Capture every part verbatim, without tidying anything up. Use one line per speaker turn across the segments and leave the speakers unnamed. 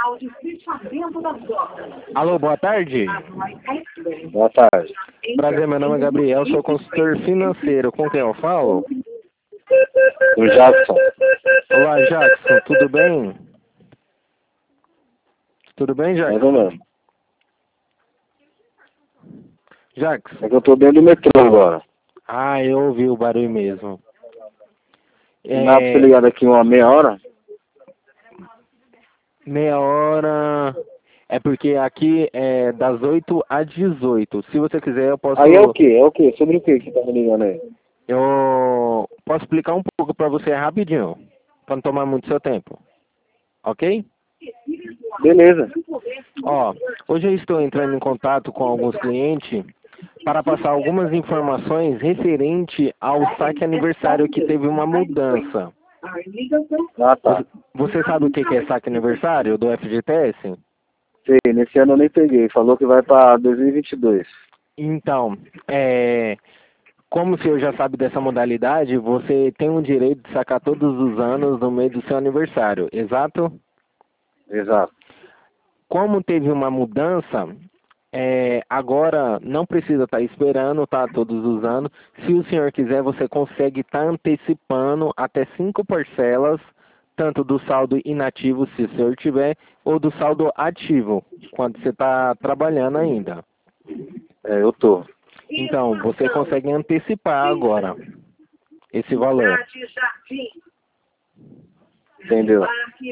Alô, boa tarde.
Boa tarde.
Prazer, meu nome é Gabriel, sou consultor financeiro. Com quem eu falo?
O Jackson.
Olá, Jackson, tudo bem? Tudo bem,
Mais
Jackson?
ou menos.
Jackson?
É que eu tô dentro do metrô agora.
Ah, eu ouvi o barulho mesmo.
Não dá pra você
É,
ligar daqui uma meia hora?
meia hora... É porque aqui é das oito às dezoito. Se você quiser, eu posso...
Aí é o quê? É o quê? Sobre o quê que tá me ligando aí?
Eu posso explicar um pouco para você rapidinho, para não tomar muito seu tempo. Ok?
Beleza.
Ó, hoje eu estou entrando em contato com alguns clientes para passar algumas informações referente ao saque aniversário que teve uma mudança.
Ah, tá.
Você, você sabe o que que é saque aniversário do F G T S?
Sei, nesse ano eu nem peguei. Falou que vai pra dois mil e vinte e dois.
Então, é, como o senhor já sabe dessa modalidade, você tem o direito de sacar todos os anos no meio do seu aniversário, exato?
Exato.
Como teve uma mudança, é, agora não precisa estar esperando, tá? Todos os anos. Se o senhor quiser, você consegue estar antecipando até cinco parcelas, tanto do saldo inativo, se o senhor tiver, ou do saldo ativo, quando você está trabalhando ainda.
É, eu tô.
Então, você consegue antecipar agora esse valor.
Entendeu?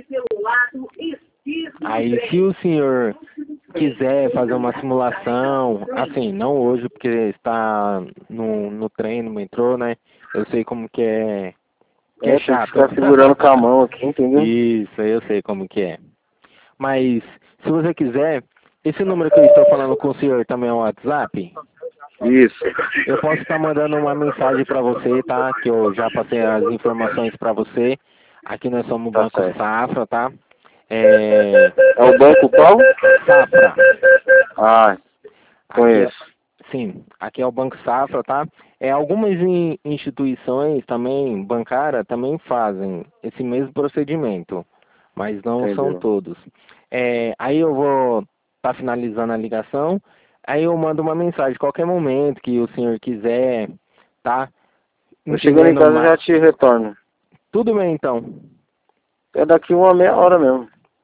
Aí, se o senhor quiser fazer uma simulação, assim, não hoje, porque está no, no trem, no metrô, né? Eu sei como que é, que é
É, tem que
chato.
ficar segurando com a mão aqui, entendeu?
Isso, eu sei como que é. Mas, se você quiser, esse número que eu estou falando com o senhor também é um WhatsApp?
Isso.
Eu posso estar mandando uma mensagem para você, tá? Que eu já passei as informações para você. Aqui nós somos o
Tá
Banco
certo.
Safra, tá? É...
É o banco qual?
Safra.
Ah,
Aqui é...
conheço.
Sim, aqui é o Banco Safra, tá? É, algumas in- instituições também, bancárias, também fazem esse mesmo procedimento, mas não são
Entendeu?
todos. É, aí eu vou estar finalizando a ligação, aí eu mando uma mensagem, qualquer momento que o senhor quiser, tá?
Eu chegando em
Entendendo
casa eu
mais.
já te retorno.
Tudo bem, então.
É daqui uma meia hora mesmo.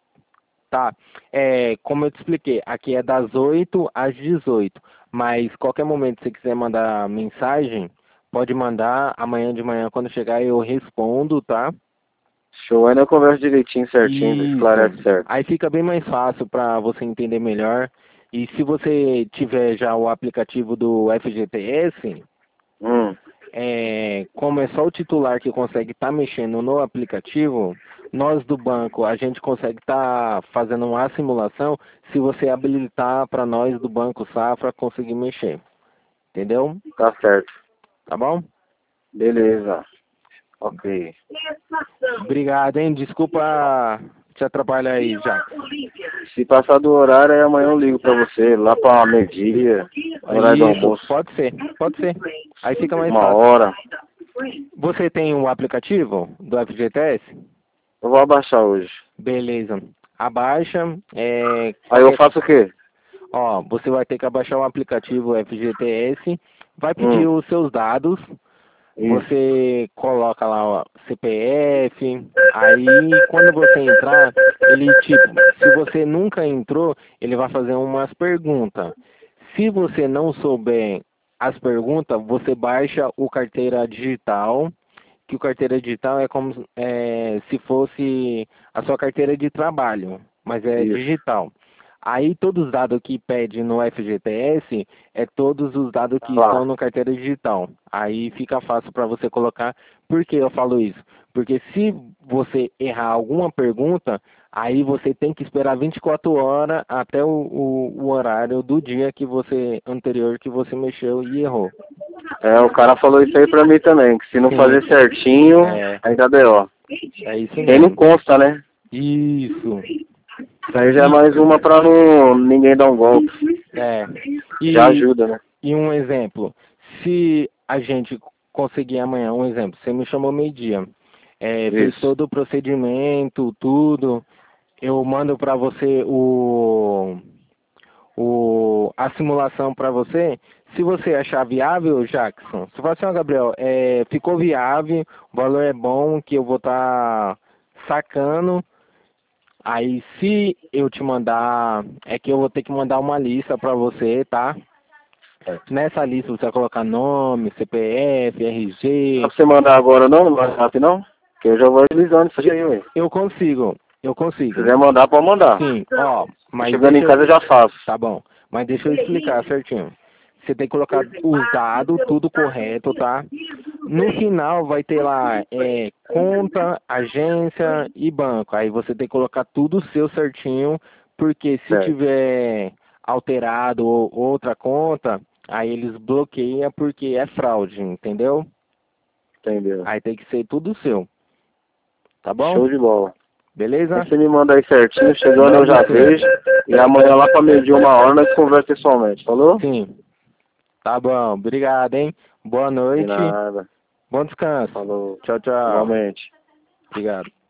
Tá. É, como eu te expliquei, aqui é das oito às dezoito. Mas qualquer momento que você quiser mandar mensagem, pode mandar. Amanhã de manhã, quando chegar, eu respondo, tá?
Show, ainda eu converso direitinho, certinho, esclarece
Isso.
certo.
Aí fica bem mais fácil para você entender melhor. E se você tiver já o aplicativo do F G T S,
Hum,
é, como é só o titular que consegue estar mexendo no aplicativo, nós do banco, a gente consegue estar fazendo uma simulação se você habilitar para nós do Banco Safra conseguir mexer. Entendeu?
tá certo.
Tá bom?
Beleza. Ok.
Obrigado, hein? Desculpa te atrapalhar aí, Jax.
Se passar do horário, aí amanhã eu ligo pra você, lá pra meio-dia, horário do
Isso,
almoço.
pode ser, pode ser. Aí fica mais
Uma
fácil.
hora.
Você tem um aplicativo do F G T S?
Eu vou abaixar hoje.
Beleza. Abaixa. É,
Aí eu
qualquer
faço o quê?
Ó, você vai ter que abaixar o aplicativo F G T S, vai pedir
Hum,
os seus dados,
isso.
você coloca lá o C P F, aí quando você entrar, ele tipo, se você nunca entrou, ele vai fazer umas perguntas. Se você não souber as perguntas, você baixa o carteira digital, que o carteira digital é como é, se fosse a sua carteira de trabalho, mas é
Isso.
digital. Aí todos os dados que pede no F G T S é todos os dados
Tá
que estão
lá.
no carteira digital. Aí fica fácil para você colocar. Por que eu falo isso? Porque se você errar alguma pergunta, aí você tem que esperar vinte e quatro horas até o, o, o horário do dia que você anterior que você mexeu e errou.
É, o cara falou isso aí pra mim também, que se não
Sim,
fazer certinho,
é,
aí dá B O.
é isso
Quem não
mesmo.
consta, né?
Isso.
Isso aí já é
E,
mais uma pra não ninguém dar um golpe.
é,
Já
e,
ajuda, né?
e um exemplo, se a gente conseguir amanhã, um exemplo, você me chamou meio-dia, é, fez
Isso.
todo o procedimento, tudo, eu mando para você o, o, a simulação para você. Se você achar viável, Jackson, se você, ó, Gabriel, é, ficou viável, o valor é bom, que eu vou estar tá sacando. Aí, se eu te mandar, é que eu vou ter que mandar uma lista para você, tá? Nessa lista você vai colocar nome, C P F, R G.
Dá pra você mandar agora não, no WhatsApp não? Que eu já vou agilizando isso aí, ué.
Eu consigo, eu consigo.
Se quiser mandar, pode mandar.
Sim, ó, mas
Chegando em
deixa
casa eu
eu...
já faço.
Tá bom, mas deixa eu explicar certinho. Você tem que colocar os dados, tudo correto, tá? No final vai ter lá é, conta, agência e banco. Aí você tem que colocar tudo seu certinho, porque se
Certo.
tiver alterado ou outra conta, aí eles bloqueiam porque é fraude, entendeu?
Entendeu?
Aí tem que ser tudo seu. Tá bom?
Show de bola.
Beleza?
Aí você me manda aí certinho, chegando eu
Mando
já
sim.
vejo. E amanhã lá pra medir uma hora nós conversa pessoalmente, falou?
Sim. Tá bom. Obrigado, hein? Boa
De
noite.
nada.
Bom descanso.
Falou.
Tchau, tchau.
Igualmente.
Obrigado.